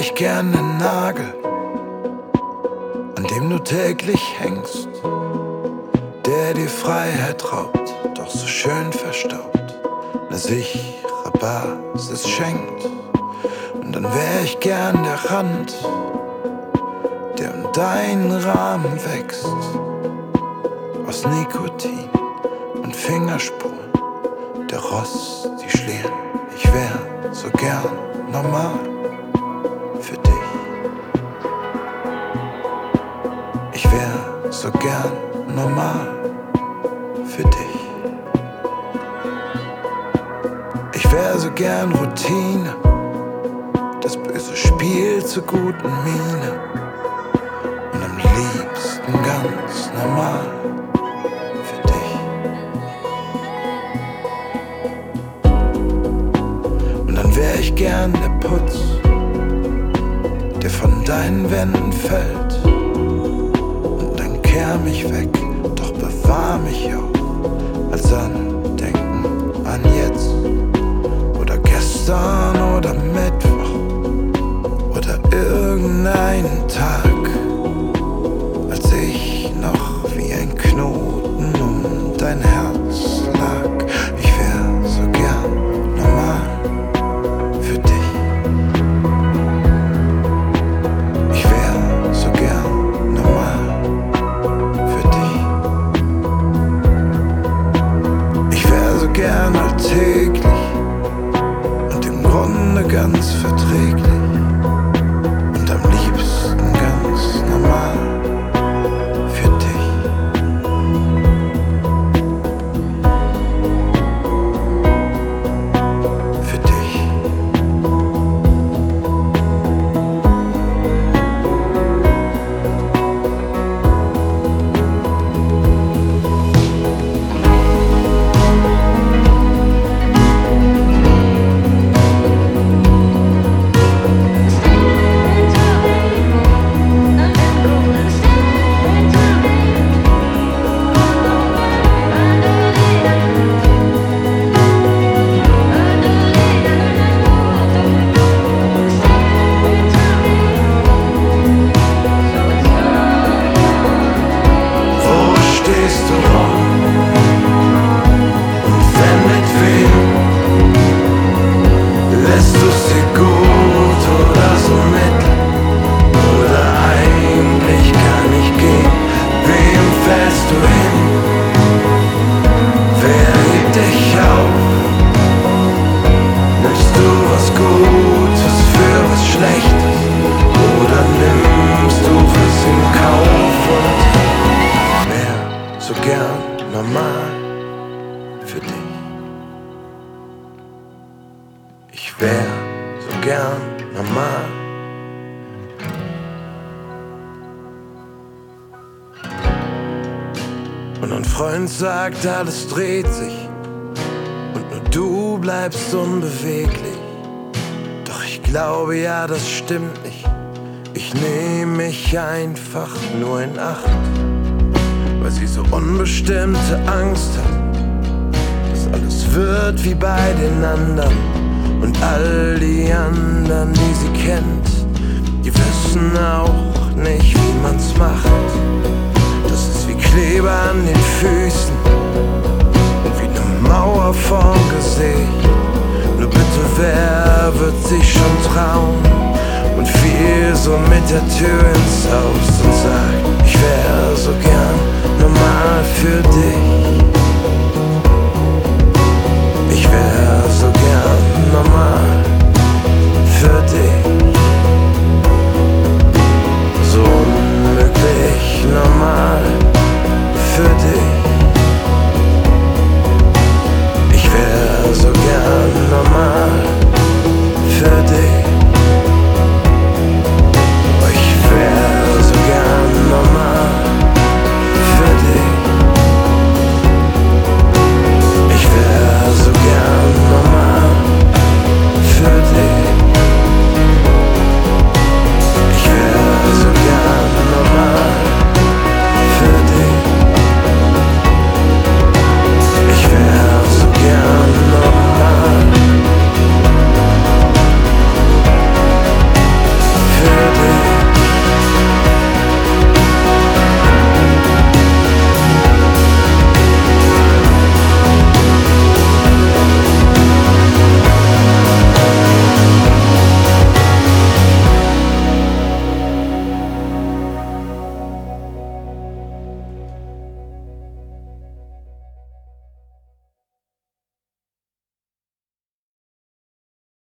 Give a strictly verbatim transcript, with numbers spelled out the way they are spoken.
ich gern nen Nagel, an dem du täglich hängst, der dir Freiheit raubt, doch so schön verstaubt, ne sichere Basis schenkt. Und dann wär ich gern der Rand, der um deinen Rahmen wächst, aus Nikotin und Fingerspuren, der Rost, die Schlieren. Ich wär so gern normal für dich. Ich wär so gern normal für dich. Ich wär so gern Routine, das böse Spiel zur guten Miene und am liebsten ganz normal für dich. Und dann wär ich gern der Putz, der von deinen Wänden fällt, und dann kehr mich weg, doch bewahr mich auch als Andenken an jetzt oder gestern oder Mittwoch oder irgendeinen Tag, als ich noch wie ein Knoten um dein Herz lag. Ich wär so gern normal für dich. Ich wär so gern normal für dich. Ich wär so gern alltäglich und im Grunde ganz verträglich und am liebsten ganz normal für dich. Für dich. So gern normal für dich. Ich wär so gern normal. Und ein Freund sagt, alles dreht sich und nur du bleibst unbeweglich. Doch ich glaube, ja, das stimmt nicht. Ich nehm mich einfach nur in Acht, weil sie so unbestimmte Angst hat, dass alles wird wie bei den anderen. Und all die anderen, die sie kennt, die wissen auch nicht, wie man's macht. Das ist wie Kleber an den Füßen und wie ne Mauer vorm Gesicht. Nur bitte, wer wird sich schon trauen und fiel so mit der Tür ins Haus und sagt, ich wär so gern normal für dich.